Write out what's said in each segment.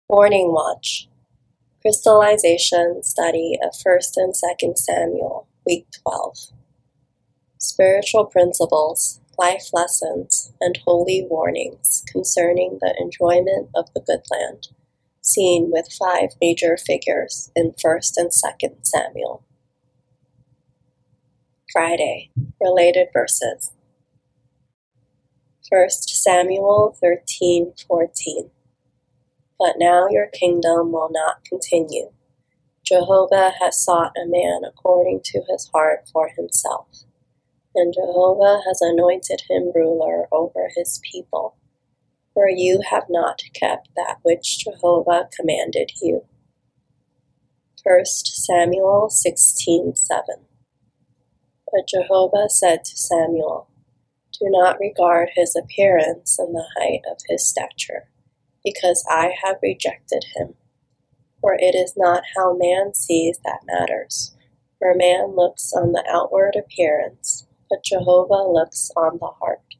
Morning Watch, Crystallization Study of 1st and 2nd Samuel, Week 12. Spiritual Principles, Life Lessons, and Holy Warnings concerning the enjoyment of the good land, seen with 5 major figures in 1st and 2nd Samuel. Friday, Related Verses. 1 Samuel 13:14. But now your kingdom will not continue. Jehovah has sought a man according to his heart for himself, and Jehovah has anointed him ruler over his people, for you have not kept that which Jehovah commanded you. 1 Samuel 16:7. But Jehovah said to Samuel, do not regard his appearance and the height of his stature, because I have rejected him. For it is not how man sees that matters, for man looks on the outward appearance, but Jehovah looks on the heart.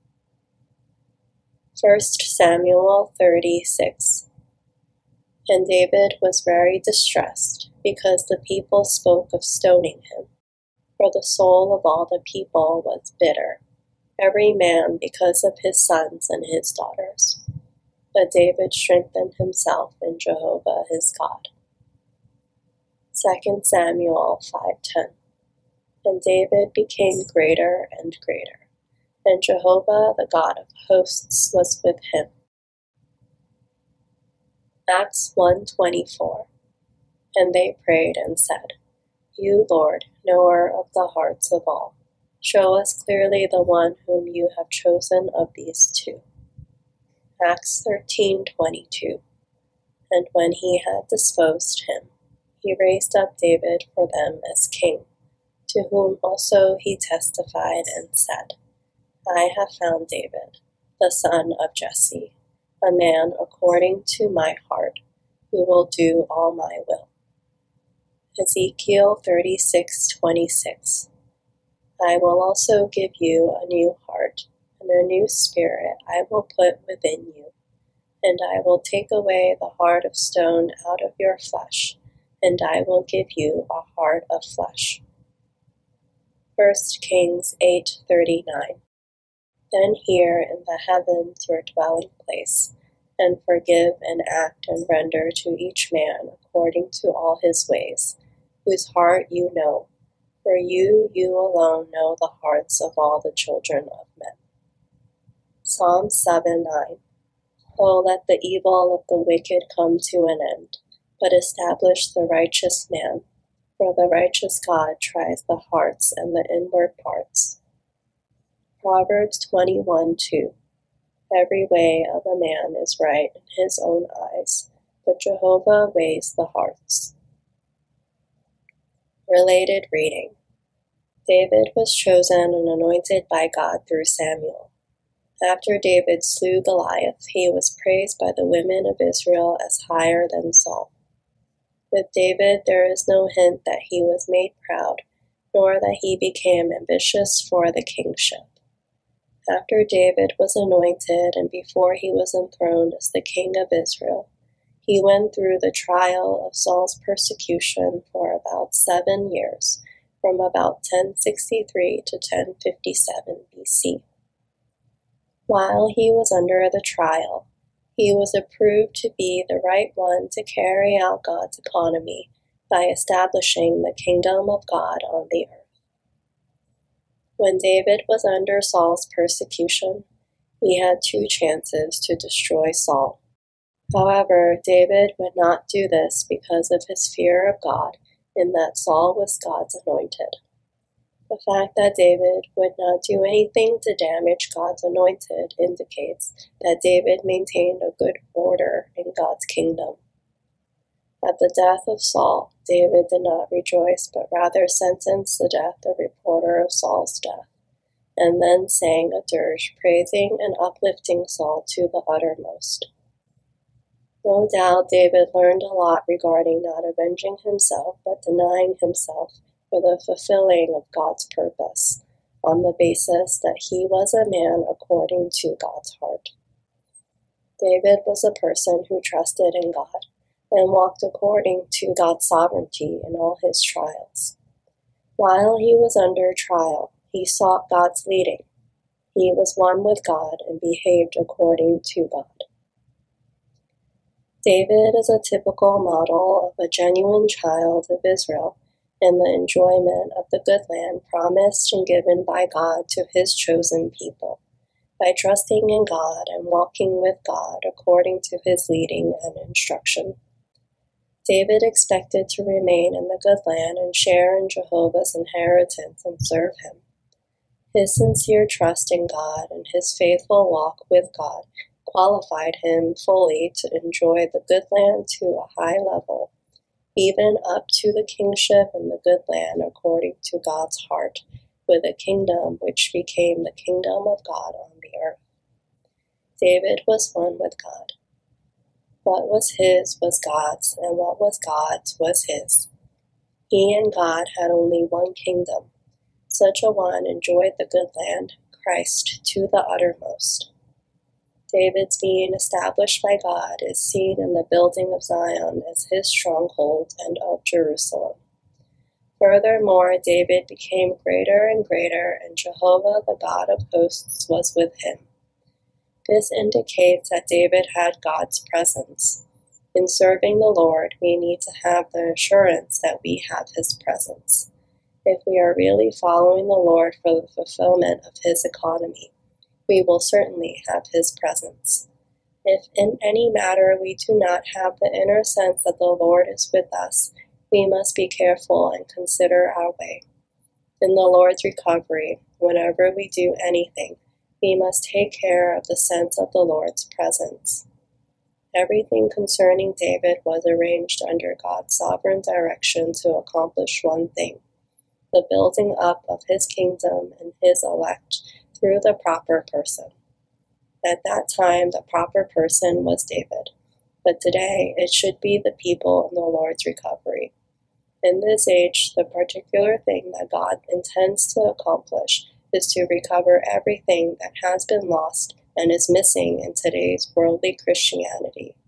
1 Samuel 36. And David was very distressed, because the people spoke of stoning him, for the soul of all the people was bitter, every man because of his sons and his daughters. But David strengthened himself in Jehovah his God. 2 Samuel 5:10. And David became greater and greater, and Jehovah the God of hosts was with him. Acts 1:24. And they prayed and said, you, Lord, knower of the hearts of all, show us clearly the one whom you have chosen of these two. Acts 13:22. And when he had disposed him, he raised up David for them as king, to whom also he testified and said, I have found David, the son of Jesse, a man according to my heart, who will do all my will. Ezekiel 36:26. I will also give you a new heart, and a new spirit I will put within you, and I will take away the heart of stone out of your flesh, and I will give you a heart of flesh. 1 Kings 8:39. Then hear in the heavens your dwelling place, and forgive and act and render to each man according to all his ways, whose heart you know, for you alone know the hearts of all the children of men. Psalm 7:9. Oh, let the evil of the wicked come to an end, but establish the righteous man, for the righteous God tries the hearts and the inward parts. Proverbs 21:2. Every way of a man is right in his own eyes, but Jehovah weighs the hearts. Related reading. David was chosen and anointed by God through Samuel. After David slew Goliath, he was praised by the women of Israel as higher than Saul. With David, there is no hint that he was made proud, nor that he became ambitious for the kingship. After David was anointed and before he was enthroned as the king of Israel, he went through the trial of Saul's persecution for about 7 years, from about 1063 to 1057 BC. While he was under the trial, he was approved to be the right one to carry out God's economy by establishing the kingdom of God on the earth. When David was under Saul's persecution, he had 2 chances to destroy Saul. However, David would not do this because of his fear of God, in that Saul was God's anointed. The fact that David would not do anything to damage God's anointed indicates that David maintained a good order in God's kingdom. At the death of Saul, David did not rejoice, but rather sentenced to death the reporter of Saul's death, and then sang a dirge praising and uplifting Saul to the uttermost. No doubt David learned a lot regarding not avenging himself, but denying himself for the fulfilling of God's purpose, on the basis that he was a man according to God's heart. David was a person who trusted in God, and walked according to God's sovereignty in all his trials. While he was under trial, he sought God's leading. He was one with God and behaved according to God. David is a typical model of a genuine child of Israel in the enjoyment of the good land promised and given by God to his chosen people, by trusting in God and walking with God according to his leading and instruction. David expected to remain in the good land and share in Jehovah's inheritance and serve him. His sincere trust in God and his faithful walk with God qualified him fully to enjoy the good land to a high level, even up to the kingship in the good land according to God's heart, with a kingdom which became the kingdom of God on the earth. David was one with God. What was his was God's, and what was God's was his. He and God had only one kingdom. Such a one enjoyed the good land, Christ, to the uttermost. David's being established by God is seen in the building of Zion as his stronghold and of Jerusalem. Furthermore, David became greater and greater, and Jehovah, the God of hosts, was with him. This indicates that David had God's presence. In serving the Lord, we need to have the assurance that we have his presence. If we are really following the Lord for the fulfillment of his economy, we will certainly have his presence. If in any matter we do not have the inner sense that the Lord is with us, we must be careful and consider our way. In the Lord's recovery, whenever we do anything, we must take care of the sense of the Lord's presence. Everything concerning David was arranged under God's sovereign direction to accomplish one thing: the building up of his kingdom and his elect through the proper person. At that time, the proper person was David, but today it should be the people in the Lord's recovery. In this age, the particular thing that God intends to accomplish is to recover everything that has been lost and is missing in today's worldly Christianity.